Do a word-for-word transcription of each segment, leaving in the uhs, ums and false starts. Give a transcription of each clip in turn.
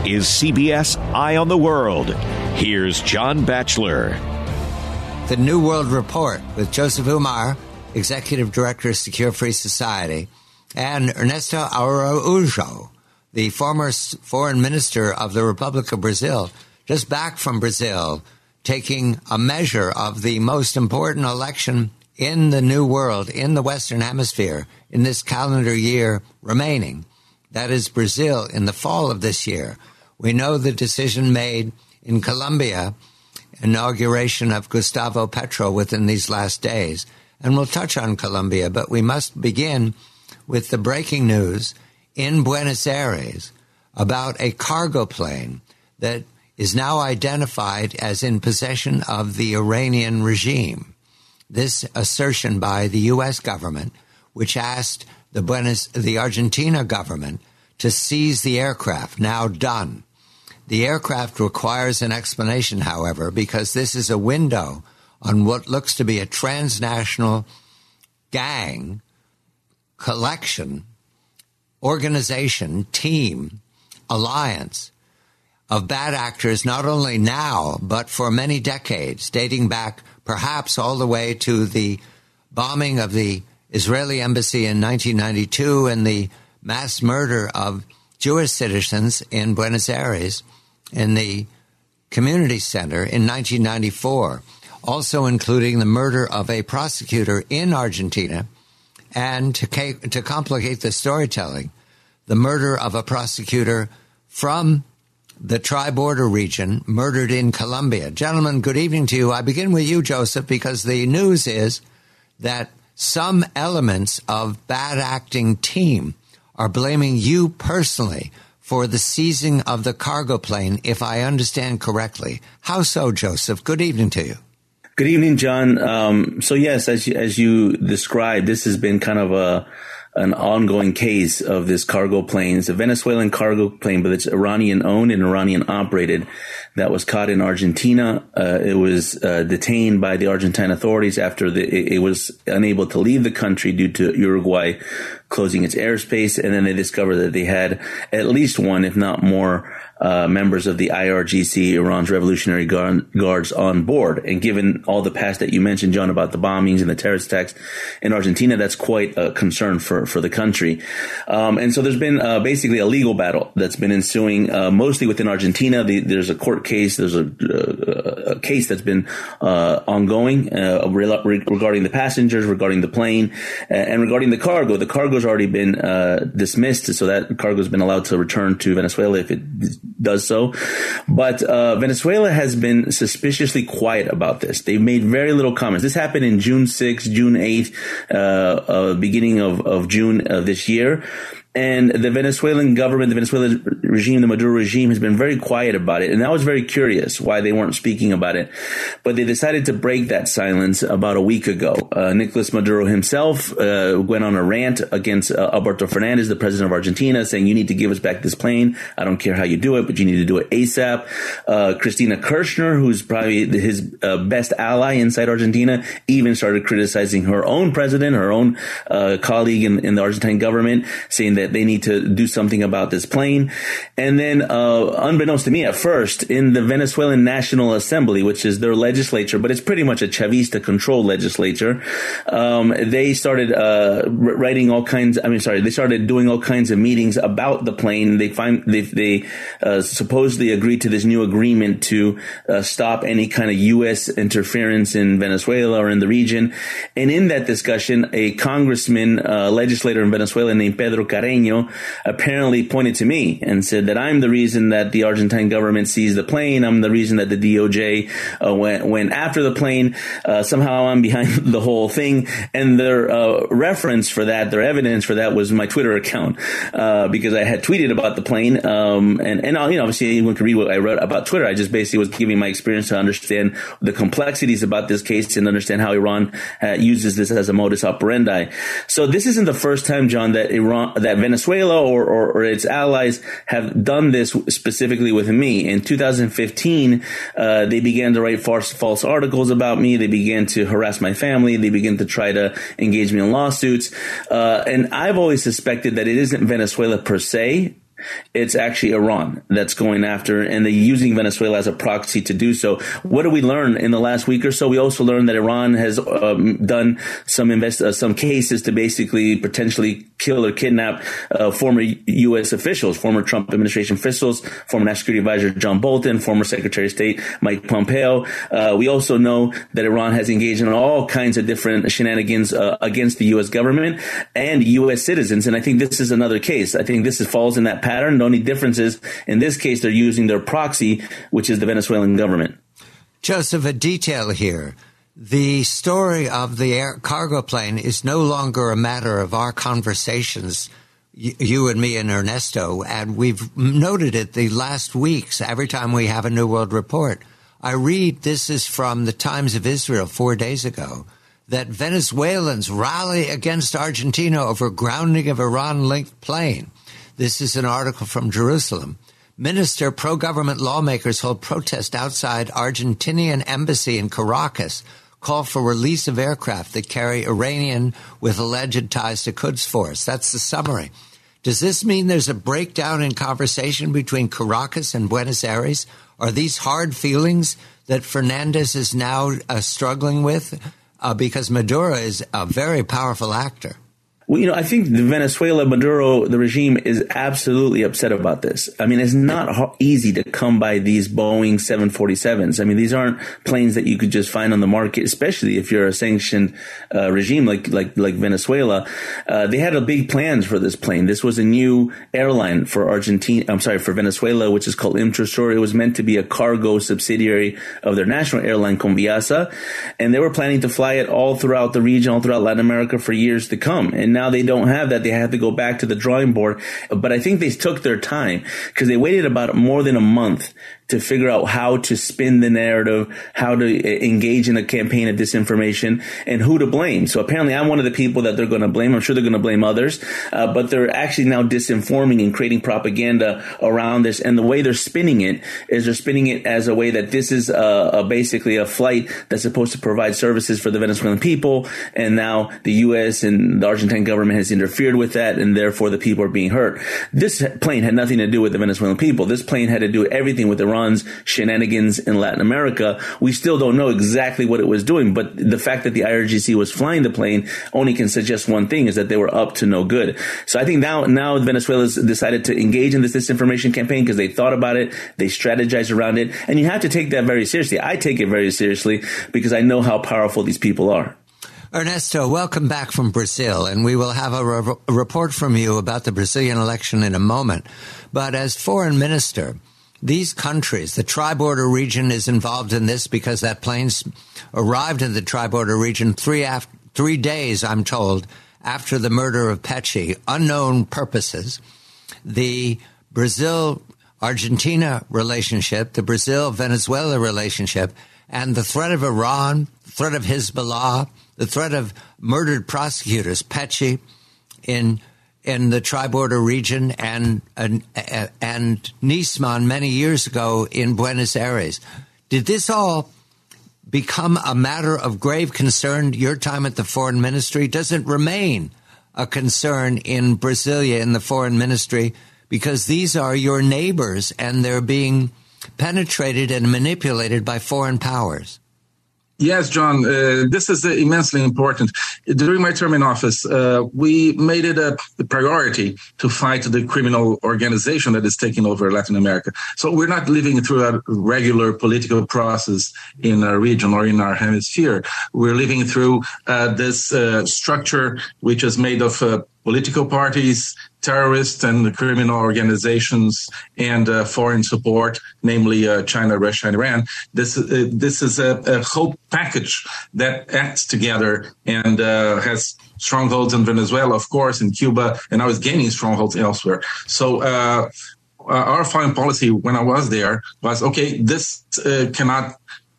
is C B S Eye on the World. Here's John Batchelor. The New World Report with Joseph Umar, Executive Director of Secure Free Society, and Ernesto Araújo, the former foreign minister of the Republic of Brazil, just back from Brazil, taking a measure of the most important election in the New World, in the Western Hemisphere, in this calendar year remaining. That is Brazil in the fall of this year. We know the decision made in Colombia, inauguration of Gustavo Petro within these last days. And we'll touch on Colombia, but we must begin with the breaking news in Buenos Aires about a cargo plane that is now identified as in possession of the Iranian regime. This assertion by the U S government, which asked the Buenos, the Argentina government to seize the aircraft, now done. The aircraft requires an explanation, however, because this is a window on what looks to be a transnational gang, collection, organization, team, alliance of bad actors, not only now, but for many decades, dating back perhaps all the way to the bombing of the Israeli embassy in nineteen ninety-two and the mass murder of Jewish citizens in Buenos Aires in the community center in nineteen ninety-four, also including the murder of a prosecutor in Argentina, and to, to complicate the storytelling, the murder of a prosecutor from the tri-border region, murdered in Colombia. Gentlemen, good evening to you. I begin with you, Joseph, because the news is that some elements of bad acting team are blaming you personally for the seizing of the cargo plane, if I understand correctly. How so, Joseph? Good evening to you. Good evening, John. Um, so, yes, as you, as you described, this has been kind of a an ongoing case of this cargo plane. It's a Venezuelan cargo plane, but it's Iranian-owned and Iranian-operated, that was caught in Argentina. Uh, it was uh, detained by the Argentine authorities after the, it, it was unable to leave the country due to Uruguay closing its airspace. And then they discovered that they had at least one, if not more, uh, members of the I R G C, Iran's Revolutionary Guard, Guards, on board. And given all the past that you mentioned, John, about the bombings and the terrorist attacks in Argentina, that's quite a concern for, for the country. Um, and so there's been uh, basically a legal battle that's been ensuing, uh, mostly within Argentina. The, there's a court case. There's a, a, a case that's been uh, ongoing uh, regarding the passengers, regarding the plane, and regarding the cargo. The cargo's already been uh, dismissed, so that cargo's been allowed to return to Venezuela if it does so. But uh, Venezuela has been suspiciously quiet about this. They've made very little comments. This happened in June sixth, June eighth, uh, uh, beginning of, of June of this year. And the Venezuelan government, the Venezuelan regime, the Maduro regime has been very quiet about it. And I was very curious why they weren't speaking about it. But they decided to break that silence about a week ago. Uh, Nicolas Maduro himself uh, went on a rant against uh, Alberto Fernandez, the president of Argentina, saying, you need to give us back this plane. I don't care how you do it, but you need to do it ASAP. Uh, Cristina Kirchner, who's probably his uh, best ally inside Argentina, even started criticizing her own president, her own uh, colleague in, in the Argentine government, saying that that they need to do something about this plane. And then, uh, unbeknownst to me at first, in the Venezuelan National Assembly, which is their legislature, but it's pretty much a Chavista-controlled legislature, um, they started uh, writing all kinds, I mean, sorry, they started doing all kinds of meetings about the plane. They find they, they uh, supposedly agreed to this new agreement to uh, stop any kind of U S interference in Venezuela or in the region. And in that discussion, a congressman, uh, legislator in Venezuela named Pedro Carreño apparently pointed to me and said that I'm the reason that the Argentine government seized the plane. I'm the reason that the D O J uh, went, went after the plane. Uh, somehow I'm behind the whole thing. And their uh, reference for that, their evidence for that was my Twitter account, uh, because I had tweeted about the plane. Um, and, and you know, obviously anyone can read what I wrote about Twitter. I just basically was giving my experience to understand the complexities about this case and understand how Iran uh, uses this as a modus operandi. So this isn't the first time, John, that Iran, that Venezuela or, or, or its allies have done this specifically with me. In two thousand fifteen, uh, they began to write false, false articles about me. They began to harass my family. They began to try to engage me in lawsuits. Uh, and I've always suspected that it isn't Venezuela per se It's actually Iran that's going after, and they're using Venezuela as a proxy to do so. What did we learn in the last week or so? We also learned that Iran has um, done some invest uh, some cases to basically potentially kill or kidnap uh, former U S officials, former Trump administration officials, former National Security Advisor John Bolton, former Secretary of State Mike Pompeo. Uh, we also know that Iran has engaged in all kinds of different shenanigans uh, against the U S government and U S citizens. And I think this is another case. I think this is, falls in that pattern. The only difference is in this case, they're using their proxy, which is the Venezuelan government. Joseph, a detail here. The story of the air cargo plane is no longer a matter of our conversations, you and me and Ernesto, and we've noted it the last weeks every time we have a New World Report. I read, this is from the Times of Israel four days ago, that Venezuelans rally against Argentina over grounding of Iran-linked plane. This is an article from Jerusalem. Minister pro-government lawmakers hold protest outside Argentinian embassy in Caracas, call for release of aircraft that carry Iranian with alleged ties to Quds Force. That's the summary. Does this mean there's a breakdown in conversation between Caracas and Buenos Aires? Are these hard feelings that Fernandez is now uh, struggling with? Uh, because Maduro is a very powerful actor. Well, you know, I think the Venezuela, Maduro, the regime is absolutely upset about this. I mean, it's not ho- easy to come by these Boeing seven forty-sevens. I mean, these aren't planes that you could just find on the market, especially if you're a sanctioned uh, regime like like like Venezuela. Uh, they had a big plans for this plane. This was a new airline for Argentina. I'm sorry, for Venezuela, which is called Intrasur. It was meant to be a cargo subsidiary of their national airline, Conviasa, and they were planning to fly it all throughout the region, all throughout Latin America for years to come. And now Now they don't have that. They have to go back to the drawing board. But I think they took their time because they waited about more than a month to figure out how to spin the narrative, how to engage in a campaign of disinformation, and who to blame. So apparently I'm one of the people that they're going to blame. I'm sure they're going to blame others, uh, but they're actually now disinforming and creating propaganda around this. And the way they're spinning it is they're spinning it as a way that this is a, a basically a flight that's supposed to provide services for the Venezuelan people. And now the U S and the Argentine government has interfered with that, and therefore the people are being hurt. This plane had nothing to do with the Venezuelan people. This plane had to do everything with Iran shenanigans in Latin America. We still don't know exactly what it was doing, but the fact that the I R G C was flying the plane only can suggest one thing, is that they were up to no good. So I think now, now Venezuela's decided to engage in this disinformation campaign because they thought about it, they strategized around it, and you have to take that very seriously. I take it very seriously because I know how powerful these people are. Ernesto, welcome back from Brazil, and we will have a, re- a report from you about the Brazilian election in a moment. But as foreign minister, these countries, the tri-border region is involved in this because that plane arrived in the tri-border region three, after, three days, I'm told, after the murder of Pecci, unknown purposes. The Brazil-Argentina relationship, the Brazil-Venezuela relationship, and the threat of Iran, the threat of Hezbollah, the threat of murdered prosecutors, Pecci, in in the tri-border region, and, and and Nisman many years ago in Buenos Aires. Did this all become a matter of grave concern your time at the foreign ministry? Does it remain a concern in Brasilia in the foreign ministry? Because these are your neighbors and they're being penetrated and manipulated by foreign powers. Yes, John, uh, this is uh, immensely important. During my term in office, uh, we made it a, a priority to fight the criminal organization that is taking over Latin America. So we're not living through a regular political process in our region or in our hemisphere. We're living through uh, this uh, structure, which is made of uh, political parties, terrorists and criminal organizations, and uh, foreign support, namely uh, China, Russia, and Iran. This uh, this is a, a whole package that acts together and uh, has strongholds in Venezuela, of course, in Cuba, and now is gaining strongholds elsewhere. So uh, our foreign policy, when I was there, was okay. This uh, cannot.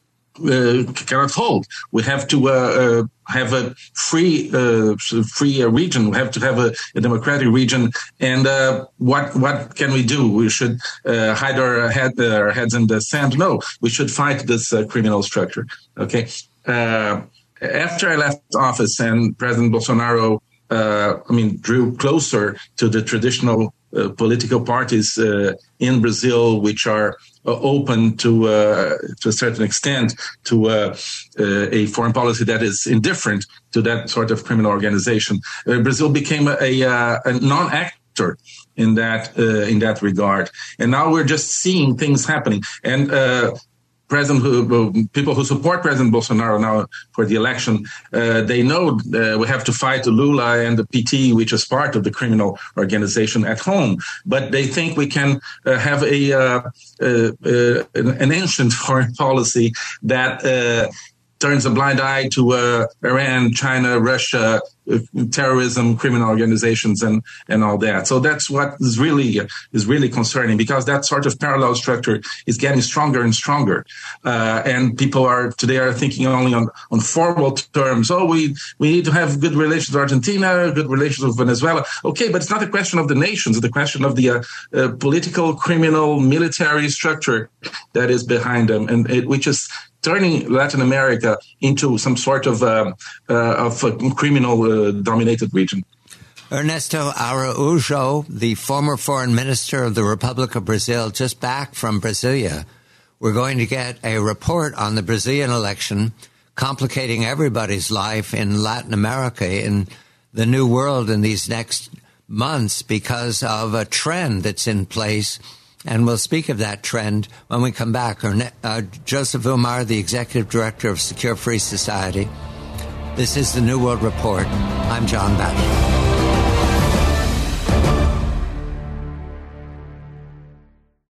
Uh, cannot hold. We have to uh, uh, have a free, uh, free uh, region. We have to have a, a democratic region. And uh, what what can we do? We should uh, hide our, head, uh, our heads in the sand? No, we should fight this uh, criminal structure. Okay. Uh, after I left office and President Bolsonaro uh, I mean, drew closer to the traditional uh, political parties uh, in Brazil, which are uh, open to uh, to a certain extent to uh, uh, a foreign policy that is indifferent to that sort of criminal organization. Uh, Brazil became a, a, a non-actor in that uh, in that regard, and now we're just seeing things happening. And uh, President, who, people who support President Bolsonaro now for the election, uh, they know uh, we have to fight Lula and the P T, which is part of the criminal organization at home. But they think we can uh, have a uh, uh, uh, an ancient foreign policy that uh, turns a blind eye to uh, Iran, China, Russia, uh, terrorism, criminal organizations, and and all that. So that's what is really is really concerning, because that sort of parallel structure is getting stronger and stronger, uh, and people are today are thinking only on on formal terms. Oh, we we need to have good relations with Argentina, good relations with Venezuela. Okay, but it's not a question of the nations; it's a question of the uh, uh, political, criminal, military structure that is behind them, and it, which is turning Latin America into some sort of uh, uh, of a criminal-dominated uh, region. Ernesto Araújo, the former foreign minister of the Republic of Brazil, just back from Brasilia. We're going to get a report on the Brazilian election, complicating everybody's life in Latin America, in the new world in these next months, because of a trend that's in place. And we'll speak of that trend when we come back. Uh, Joseph Umar, the Executive Director of Secure Free Society. This is the New World Report. I'm John Batchelor.